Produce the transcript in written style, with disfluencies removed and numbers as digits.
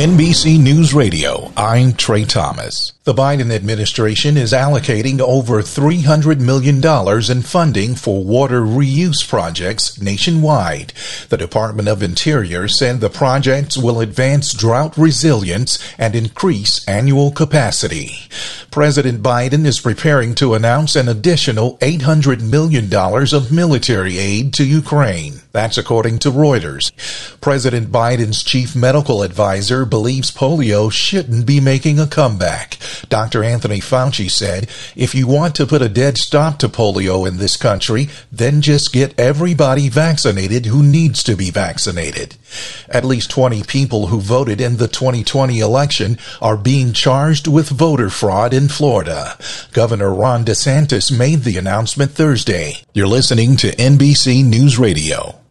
NBC News Radio, I'm Trey Thomas. The Biden administration is allocating over $300 million in funding for water reuse projects nationwide. The Department of Interior said the projects will advance drought resilience and increase annual capacity. President Biden is preparing to announce an additional $800 million of military aid to Ukraine. That's according to Reuters. President Biden's chief medical advisor believes polio shouldn't be making a comeback. Dr. Anthony Fauci said, if you want to put a dead stop to polio in this country, then just get everybody vaccinated who needs to be vaccinated. At least 20 people who voted in the 2020 election are being charged with voter fraud in Florida. Governor Ron DeSantis made the announcement Thursday. You're listening to NBC News Radio.